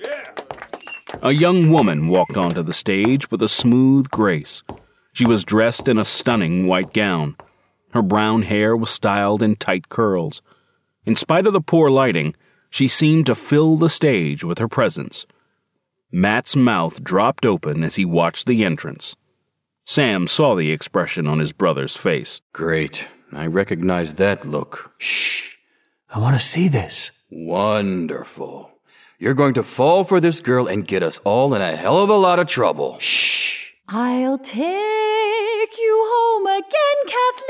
A young woman walked onto the stage with a smooth grace. She was dressed in a stunning white gown. Her brown hair was styled in tight curls. In spite of the poor lighting, she seemed to fill the stage with her presence. Matt's mouth dropped open as he watched the entrance. Sam saw the expression on his brother's face. Great. I recognize that look. Shh. I want to see this. Wonderful. You're going to fall for this girl and get us all in a hell of a lot of trouble. Shh. I'll take you home again, Kathleen.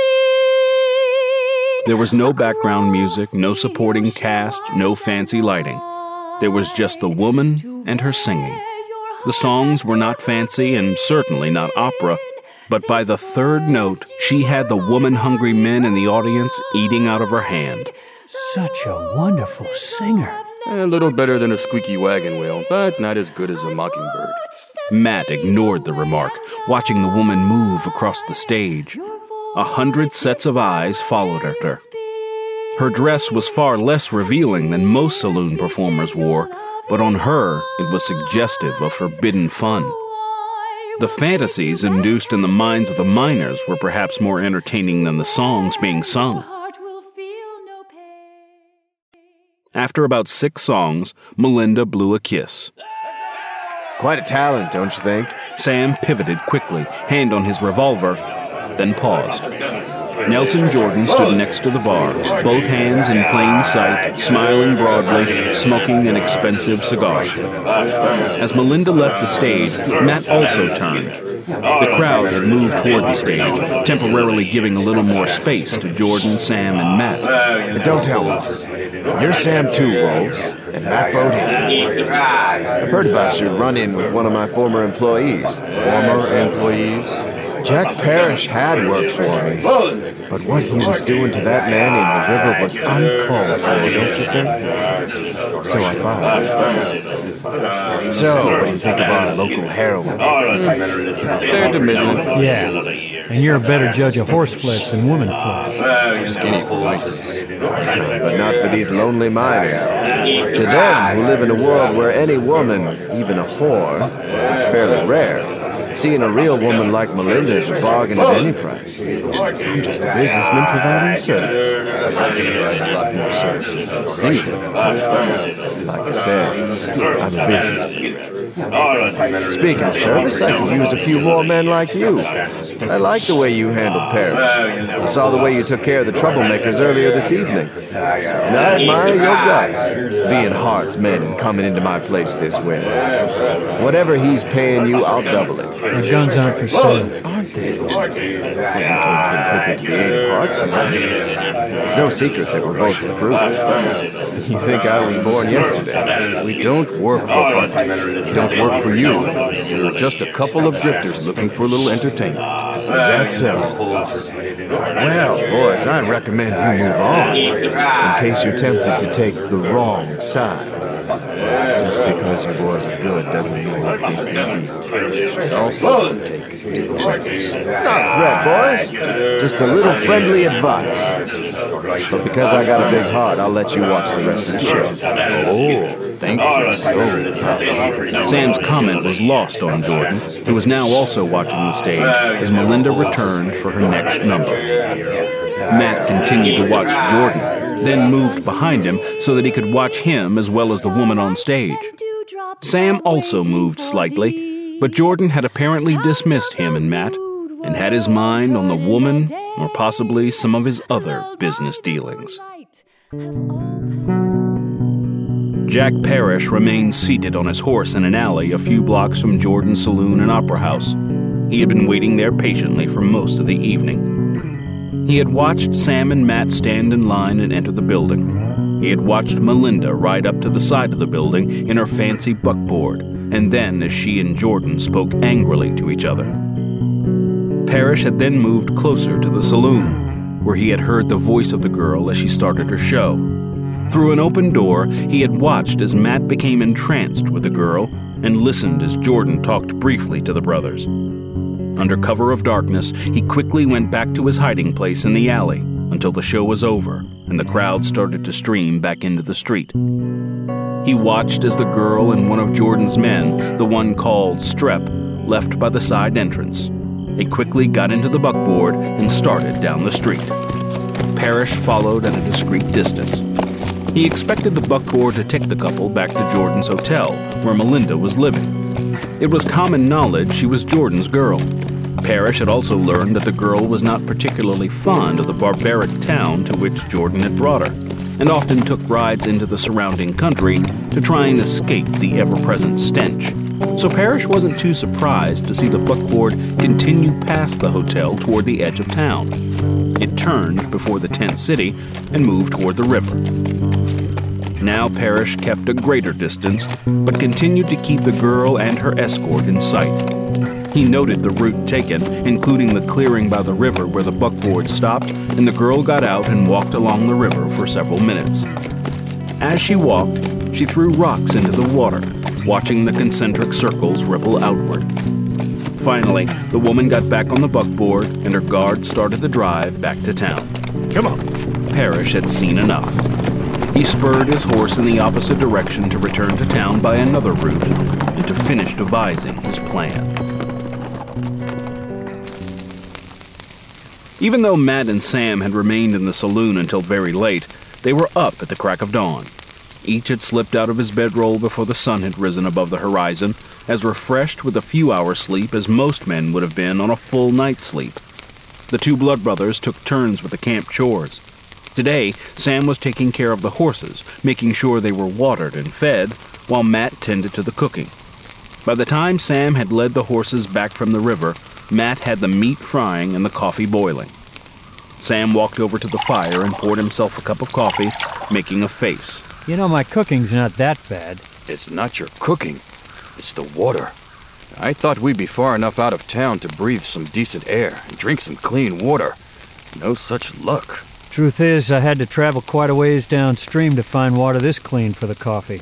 There was no background music, no supporting cast, no fancy lighting. There was just the woman and her singing. The songs were not fancy and certainly not opera, but by the third note, she had the woman-hungry men in the audience eating out of her hand. Such a wonderful singer. A little better than a squeaky wagon wheel, but not as good as a mockingbird. Matt ignored the remark, watching the woman move across the stage. 100 sets of eyes followed her. Her dress was far less revealing than most saloon performers wore, but on her it was suggestive of forbidden fun. The fantasies induced in the minds of the miners were perhaps more entertaining than the songs being sung. After about 6 songs, Melinda blew a kiss. Quite a talent, don't you think? Sam pivoted quickly, hand on his revolver, then paused. Nelson Jordan stood next to the bar, both hands in plain sight, smiling broadly, smoking an expensive cigar. As Melinda left the stage, Matt also turned. The crowd had moved toward the stage, temporarily giving a little more space to Jordan, Sam, and Matt. But don't tell me. You're Sam Two Wolves, and Matt Bodine. I've heard about your run-in with one of my former employees. Former employees? Jack Parrish had worked for me, but what he was doing to that man in the river was uncalled for, don't you think? So I fired. So, what do you think of our local heroine? They're diminutive. Yeah, and you're a better judge of horse flesh than woman flesh. Too skinny for my taste. But not for these lonely miners. To them, who live in a world where any woman, even a whore, is fairly rare, seeing a real woman like Melinda is a bargain at any price. I'm just a businessman providing service. A lot more services than singing. Like I said, I'm a businessman. Speaking of service, I could use a few more men like you. I like the way you handled Paris. I saw the way you took care of the troublemakers earlier this evening. And I admire your guts, being Hart's men and coming into my place this way. Whatever he's paying you, I'll double it. Our guns aren't for sale. Aren't they? came pretty quickly to the aid of Hartsman. It's no secret that we're both recruited. You think I was born yesterday? We don't work for Hartsman. We don't work for you. We're just a couple of drifters looking for a little entertainment. Is that so? Well, boys, I recommend you move on, in case you're tempted to take the wrong side. Just because you boys are good doesn't mean you can't be. Also, take threats. Not a threat, boys. Just a little friendly advice. But because I got a big heart, I'll let you watch the rest of the show. Oh, thank you so much. Sam's comment was lost on Jordan, who was now also watching the stage as Melinda returned for her next number. Matt continued to watch Jordan, then moved behind him so that he could watch him as well as the woman on stage. Sam also moved slightly, but Jordan had apparently dismissed him and Matt and had his mind on the woman or possibly some of his other business dealings. Jack Parrish remained seated on his horse in an alley a few blocks from Jordan's saloon and opera house. He had been waiting there patiently for most of the evening. He had watched Sam and Matt stand in line and enter the building. He had watched Melinda ride up to the side of the building in her fancy buckboard, and then as she and Jordan spoke angrily to each other. Parrish had then moved closer to the saloon, where he had heard the voice of the girl as she started her show. Through an open door, he had watched as Matt became entranced with the girl and listened as Jordan talked briefly to the brothers. Under cover of darkness, he quickly went back to his hiding place in the alley until the show was over and the crowd started to stream back into the street. He watched as the girl and one of Jordan's men, the one called Strep, left by the side entrance. They quickly got into the buckboard and started down the street. Parrish followed at a discreet distance. He expected the buckboard to take the couple back to Jordan's hotel, where Melinda was living. It was common knowledge she was Jordan's girl. Parrish had also learned that the girl was not particularly fond of the barbaric town to which Jordan had brought her, and often took rides into the surrounding country to try and escape the ever-present stench. So Parrish wasn't too surprised to see the buckboard continue past the hotel toward the edge of town. It turned before the tent city and moved toward the river. Now Parrish kept a greater distance, but continued to keep the girl and her escort in sight. He noted the route taken, including the clearing by the river where the buckboard stopped, and the girl got out and walked along the river for several minutes. As she walked, she threw rocks into the water, watching the concentric circles ripple outward. Finally, the woman got back on the buckboard, and her guard started the drive back to town. Come on. Parrish had seen enough. He spurred his horse in the opposite direction to return to town by another route and to finish devising his plan. Even though Matt and Sam had remained in the saloon until very late, they were up at the crack of dawn. Each had slipped out of his bedroll before the sun had risen above the horizon, as refreshed with a few hours' sleep as most men would have been on a full night's sleep. The two blood brothers took turns with the camp chores. Today, Sam was taking care of the horses, making sure they were watered and fed, while Matt tended to the cooking. By the time Sam had led the horses back from the river, Matt had the meat frying and the coffee boiling. Sam walked over to the fire and poured himself a cup of coffee, making a face. You know, my cooking's not that bad. It's not your cooking. It's the water. I thought we'd be far enough out of town to breathe some decent air and drink some clean water. No such luck. Truth is, I had to travel quite a ways downstream to find water this clean for the coffee.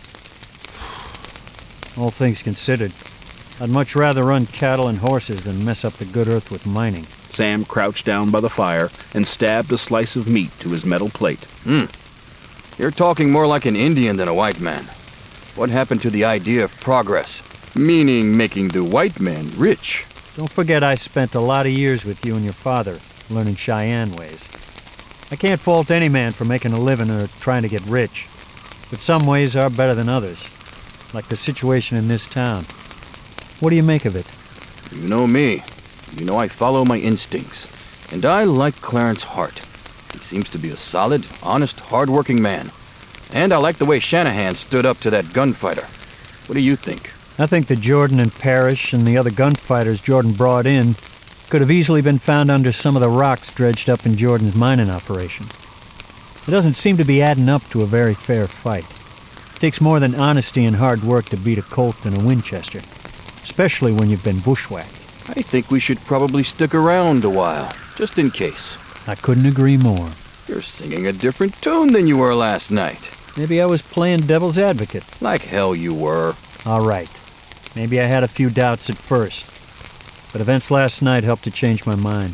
All things considered, I'd much rather run cattle and horses than mess up the good earth with mining. Sam crouched down by the fire and stabbed a slice of meat to his metal plate. You're talking more like an Indian than a white man. What happened to the idea of progress? Meaning making the white man rich. Don't forget I spent a lot of years with you and your father, learning Cheyenne ways. I can't fault any man for making a living or trying to get rich, but some ways are better than others, like the situation in this town. What do you make of it? You know me. You know I follow my instincts, and I like Clarence Hart. He seems to be a solid, honest, hard-working man. And I like the way Shanahan stood up to that gunfighter. What do you think? I think that Jordan and Parrish and the other gunfighters Jordan brought in Could have easily been found under some of the rocks dredged up in Jordan's mining operation. It doesn't seem to be adding up to a very fair fight. It takes more than honesty and hard work to beat a Colt and a Winchester, especially when you've been bushwhacked. I think we should probably stick around a while, just in case. I couldn't agree more. You're singing a different tune than you were last night. Maybe I was playing devil's advocate. Like hell you were. All right. Maybe I had a few doubts at first, but events last night helped to change my mind.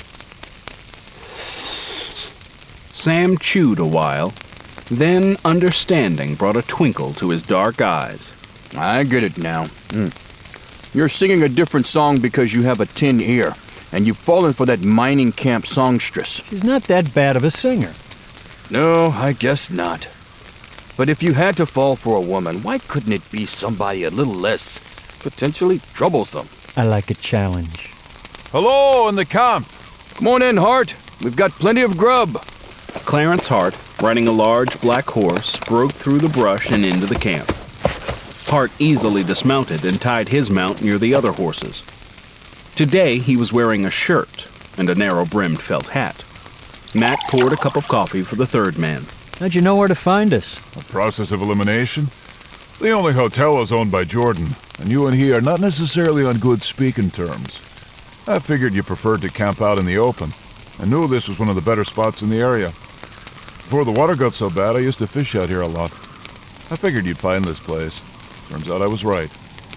Sam chewed a while, then understanding brought a twinkle to his dark eyes. I get it now. You're singing a different song because you have a tin ear, and you've fallen for that mining camp songstress. She's not that bad of a singer. No, I guess not. But if you had to fall for a woman, why couldn't it be somebody a little less potentially troublesome? I like a challenge. Hello in the camp. Come on in, Hart. We've got plenty of grub. Clarence Hart, riding a large black horse, broke through the brush and into the camp. Hart easily dismounted and tied his mount near the other horses. Today he was wearing a shirt and a narrow-brimmed felt hat. Matt poured a cup of coffee for the third man. How'd you know where to find us? A process of elimination? The only hotel is owned by Jordan, and you and he are not necessarily on good speaking terms. I figured you preferred to camp out in the open. I knew this was one of the better spots in the area. Before the water got so bad, I used to fish out here a lot. I figured you'd find this place. Turns out I was right.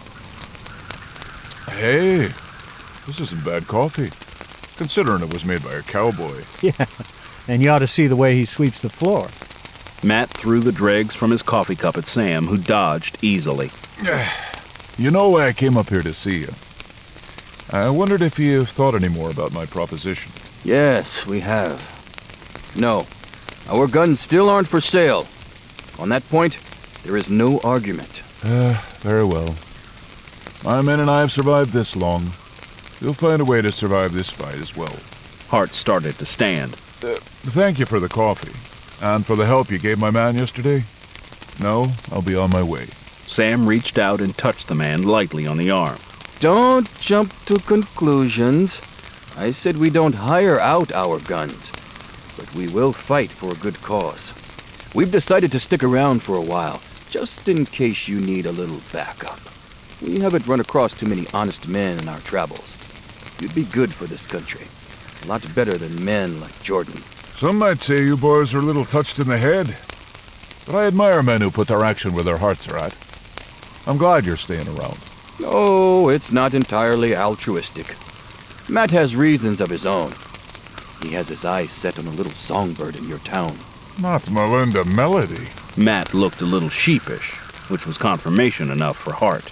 Hey, this isn't bad coffee, considering it was made by a cowboy. Yeah, and you ought to see the way he sweeps the floor. Matt threw the dregs from his coffee cup at Sam, who dodged easily. You know why I came up here to see you. I wondered if you've thought any more about my proposition. Yes, we have. No, our guns still aren't for sale. On that point, there is no argument. Very well. My men and I have survived this long. You'll find a way to survive this fight as well. Hart started to stand. Thank you for the coffee. And for the help you gave my man yesterday. No, I'll be on my way. Sam reached out and touched the man lightly on the arm. Don't jump to conclusions. I said we don't hire out our guns, but we will fight for a good cause. We've decided to stick around for a while, just in case you need a little backup. We haven't run across too many honest men in our travels. You'd be good for this country. A lot better than men like Jordan. Some might say you boys are a little touched in the head, but I admire men who put their action where their hearts are at. I'm glad you're staying around. No, it's not entirely altruistic. Matt has reasons of his own. He has his eyes set on a little songbird in your town. Not Melinda Melody. Matt looked a little sheepish, which was confirmation enough for Hart.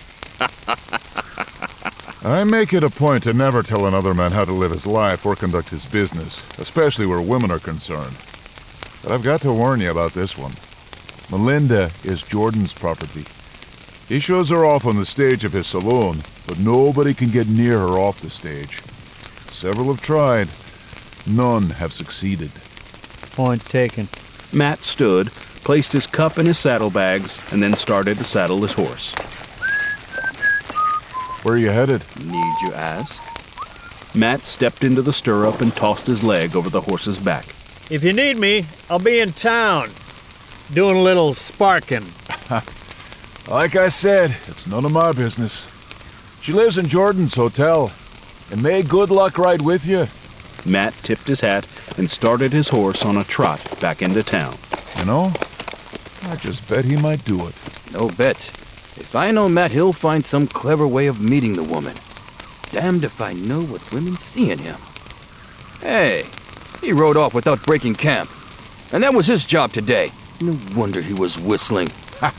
I make it a point to never tell another man how to live his life or conduct his business, especially where women are concerned. But I've got to warn you about this one. Melinda is Jordan's property. He shows her off on the stage of his saloon, but nobody can get near her off the stage. Several have tried. None have succeeded. Point taken. Matt stood, placed his cup in his saddlebags, and then started to saddle his horse. Where are you headed? Need you ask? Matt stepped into the stirrup and tossed his leg over the horse's back. If you need me, I'll be in town, doing a little sparking. Like I said, it's none of my business. She lives in Jordan's hotel, and may good luck ride with you. Matt tipped his hat and started his horse on a trot back into town. You know, I just bet he might do it. No bet. If I know Matt, he'll find some clever way of meeting the woman. Damned if I know what women see in him. Hey, he rode off without breaking camp. And that was his job today. No wonder he was whistling.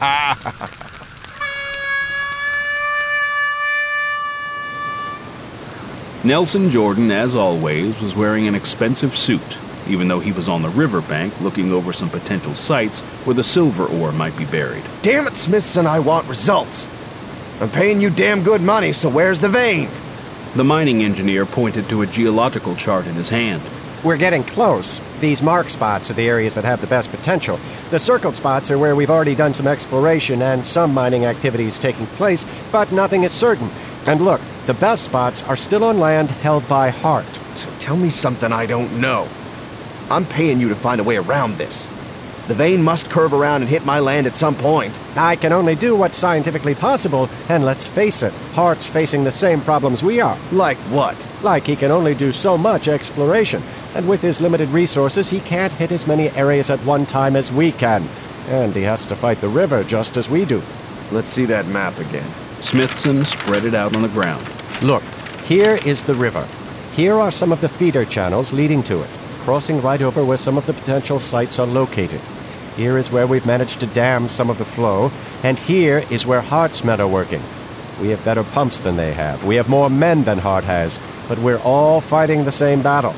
Nelson Jordan, as always, was wearing an expensive suit, even though he was on the riverbank looking over some potential sites where the silver ore might be buried. Damn it, Smithson, I want results. I'm paying you damn good money, so where's the vein? The mining engineer pointed to a geological chart in his hand. We're getting close. These mark spots are the areas that have the best potential. The circled spots are where we've already done some exploration and some mining activities taking place, but nothing is certain. And look, The best spots are still on land held by Hart. So tell me something I don't know. I'm paying you to find a way around this. The vein must curve around and hit my land at some point. I can only do what's scientifically possible, and let's face it, Hart's facing the same problems we are. Like what? Like he can only do so much exploration, and with his limited resources, he can't hit as many areas at one time as we can. And he has to fight the river just as we do. Let's see that map again. Smithson spread it out on the ground. Look, here is the river. Here are some of the feeder channels leading to it, crossing right over where some of the potential sites are located. Here is where we've managed to dam some of the flow, and here is where Hart's men are working. We have better pumps than they have. We have more men than Hart has, but we're all fighting the same battle.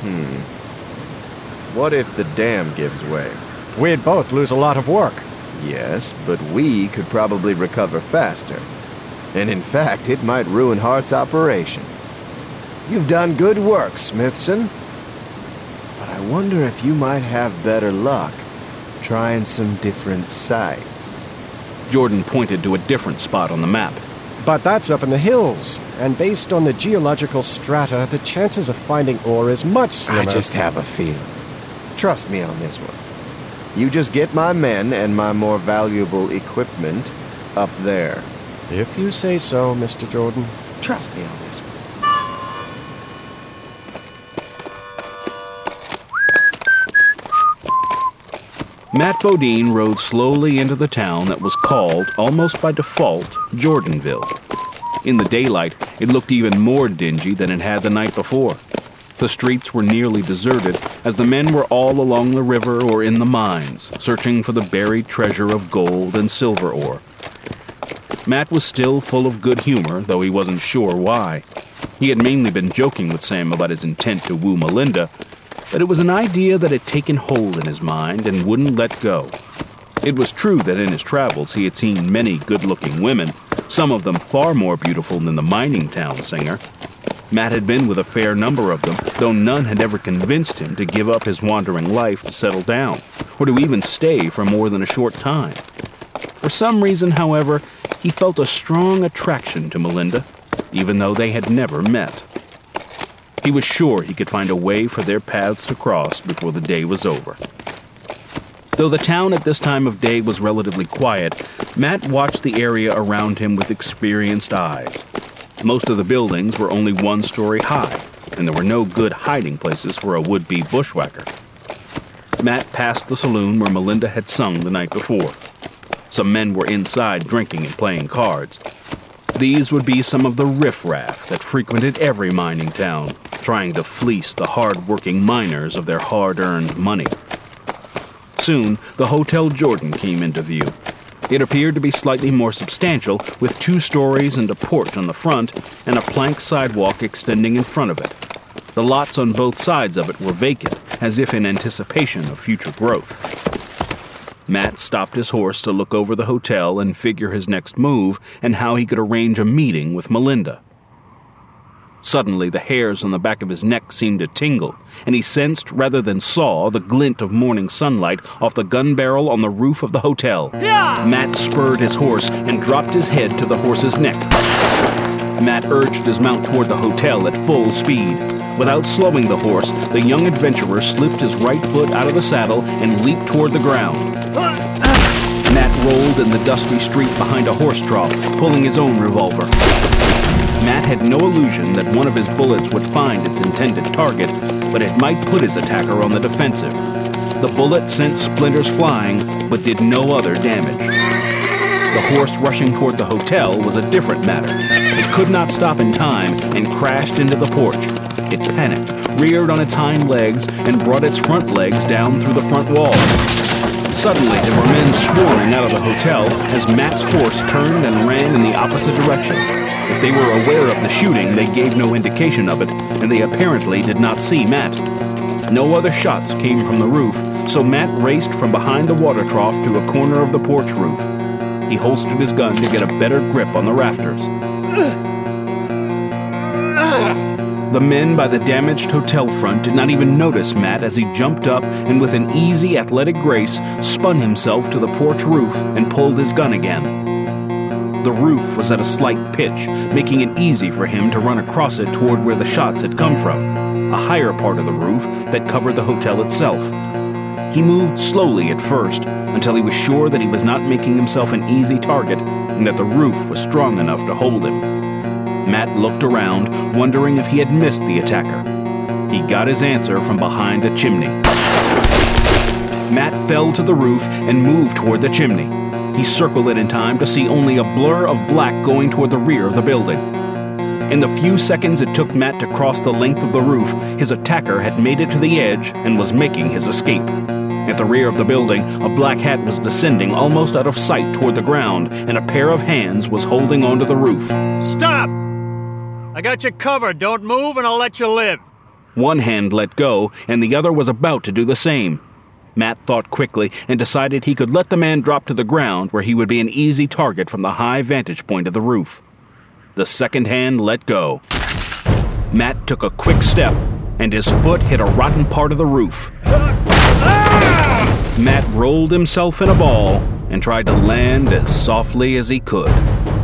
What if the dam gives way? We'd both lose a lot of work. Yes, but we could probably recover faster. And in fact, it might ruin Hart's operation. You've done good work, Smithson. But I wonder if you might have better luck trying some different sites. Jordan pointed to a different spot on the map. But that's up in the hills, and based on the geological strata, the chances of finding ore is much slimmer. I just have a feeling. Trust me on this one. You just get my men and my more valuable equipment up there. If you say so, Mr. Jordan. Trust me on this one. Matt Bodine rode slowly into the town that was called, almost by default, Jordanville. In the daylight, it looked even more dingy than it had the night before. The streets were nearly deserted, as the men were all along the river or in the mines, searching for the buried treasure of gold and silver ore. Matt was still full of good humor, though he wasn't sure why. He had mainly been joking with Sam about his intent to woo Melinda, but it was an idea that had taken hold in his mind and wouldn't let go. It was true that in his travels he had seen many good-looking women, some of them far more beautiful than the mining town singer. Matt had been with a fair number of them, though none had ever convinced him to give up his wandering life to settle down, or to even stay for more than a short time. For some reason, however, he felt a strong attraction to Melinda, even though they had never met. He was sure he could find a way for their paths to cross before the day was over. Though the town at this time of day was relatively quiet, Matt watched the area around him with experienced eyes. Most of the buildings were only 1 story high, and there were no good hiding places for a would-be bushwhacker. Matt passed the saloon where Melinda had sung the night before. Some men were inside drinking and playing cards. These would be some of the riffraff that frequented every mining town, trying to fleece the hard-working miners of their hard-earned money. Soon, the Hotel Jordan came into view. It appeared to be slightly more substantial, with 2 stories and a porch on the front, and a plank sidewalk extending in front of it. The lots on both sides of it were vacant, as if in anticipation of future growth. Matt stopped his horse to look over the hotel and figure his next move and how he could arrange a meeting with Melinda. Suddenly, the hairs on the back of his neck seemed to tingle, and he sensed rather than saw the glint of morning sunlight off the gun barrel on the roof of the hotel. Yeah! Matt spurred his horse and dropped his head to the horse's neck. Matt urged his mount toward the hotel at full speed. Without slowing the horse, the young adventurer slipped his right foot out of the saddle and leaped toward the ground. Matt rolled in the dusty street behind a horse trough, pulling his own revolver. Matt had no illusion that one of his bullets would find its intended target, but it might put his attacker on the defensive. The bullet sent splinters flying, but did no other damage. The horse rushing toward the hotel was a different matter. It could not stop in time and crashed into the porch. It panicked, reared on its hind legs, and brought its front legs down through the front wall. Suddenly, there were men swarming out of the hotel as Matt's horse turned and ran in the opposite direction. If they were aware of the shooting, they gave no indication of it, and they apparently did not see Matt. No other shots came from the roof, so Matt raced from behind the water trough to a corner of the porch roof. He holstered his gun to get a better grip on the rafters. The men by the damaged hotel front did not even notice Matt as he jumped up and with an easy, athletic grace spun himself to the porch roof and pulled his gun again. The roof was at a slight pitch, making it easy for him to run across it toward where the shots had come from, a higher part of the roof that covered the hotel itself. He moved slowly at first, until he was sure that he was not making himself an easy target and that the roof was strong enough to hold him. Matt looked around, wondering if he had missed the attacker. He got his answer from behind a chimney. Matt fell to the roof and moved toward the chimney. He circled it in time to see only a blur of black going toward the rear of the building. In the few seconds it took Matt to cross the length of the roof, his attacker had made it to the edge and was making his escape. At the rear of the building, a black hat was descending almost out of sight toward the ground, and a pair of hands was holding onto the roof. Stop! I got you covered. Don't move and I'll let you live. One hand let go, and the other was about to do the same. Matt thought quickly and decided he could let the man drop to the ground where he would be an easy target from the high vantage point of the roof. The second hand let go. Matt took a quick step, and his foot hit a rotten part of the roof. Matt rolled himself in a ball and tried to land as softly as he could.